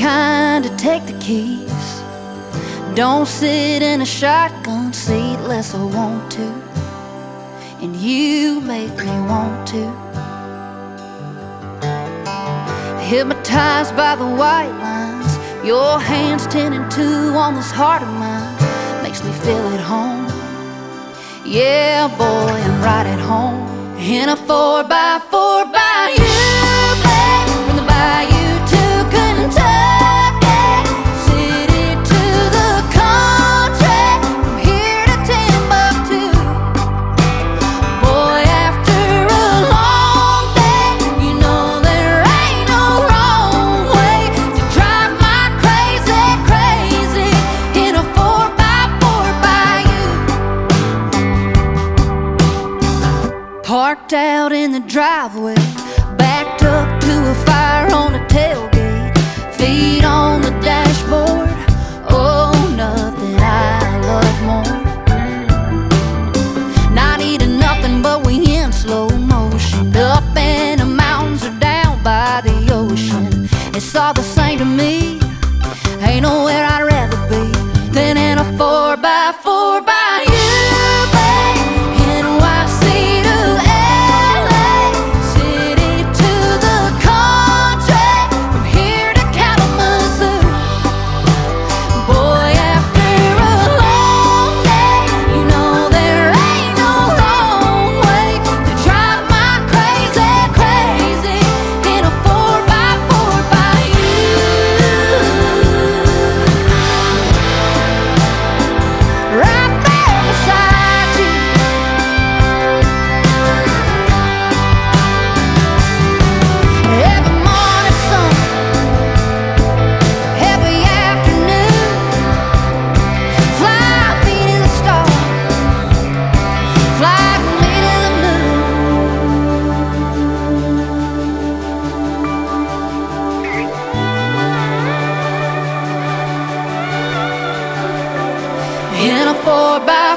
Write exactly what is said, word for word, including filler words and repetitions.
kind to take the keys. Don't sit in a shotgun seat unless I want to, and you make me want to. Hypnotized by the white lines, your hands ten and two on this heart of mine makes me feel at home. Yeah, boy, I'm right at home in a four by four by you, babe, from the bayou to Kentucky, city to the country, from here to Timbuktu. Boy, after a long day, you know there ain't no wrong way to drive my crazy, crazy in a four by four by you. Parked out in the driveway, backed up to a fire on the tailgate, feet on the dashboard. Oh, nothing I love more. Not eating nothing, but we in slow motion, up in the mountains or down by the ocean. It's all the same to me. Ain't nowhere I'd rather be than in a four by four by you, babe. N Y C to L A, city to the country, from here to Kalamazoo. Boy, after a long day, you know there ain't no wrong way to drive my crazy, crazy in a four by four by you. Right there beside you. Every morning sun, every afternoon, fly me to the stars, fly me to the moon. In a four by